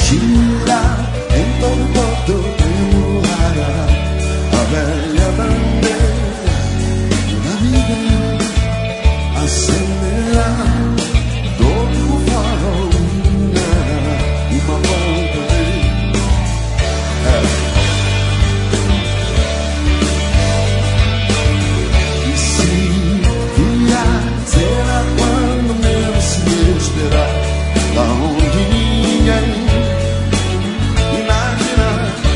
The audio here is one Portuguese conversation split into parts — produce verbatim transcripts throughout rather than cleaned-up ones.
gira em todo todo emulará a velha bandeira da vida, acenderá todo o farol, iluminará uma volta dele. É. E se virar, será quando menos se esperar, da onde ninguém imagina,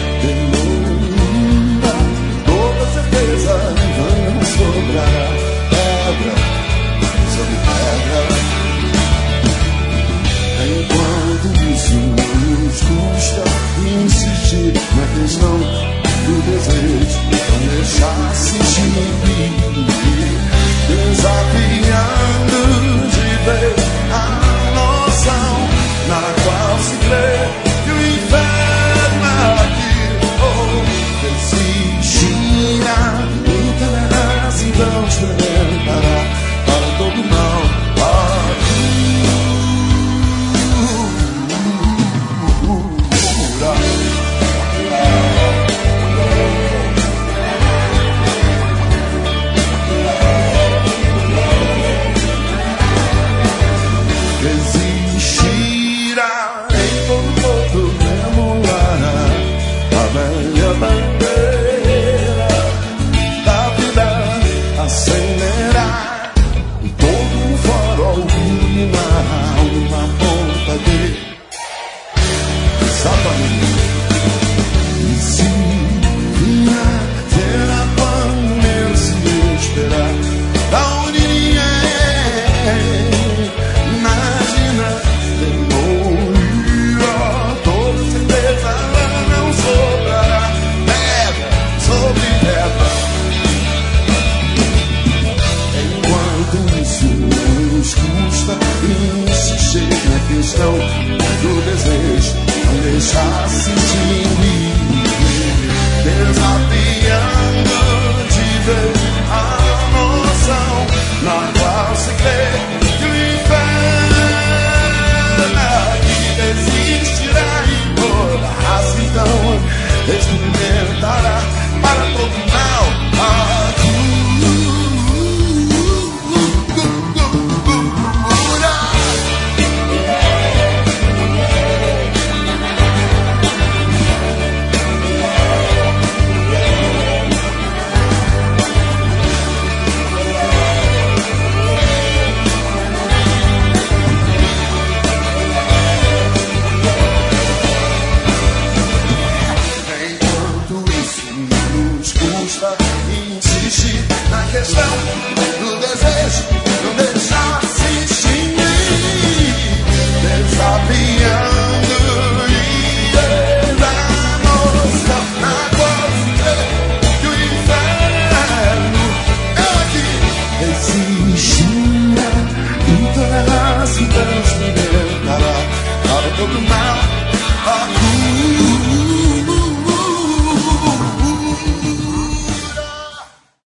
demora, toda certeza não sobrará, pedra sobre pedra. Enquanto isso nos custa insistir na questão do desejo, não deixar se extinguir, desafiando de vez a noção na qual se crê que o inferno é aqui. Oh, desistirá, intolerância, então esperar.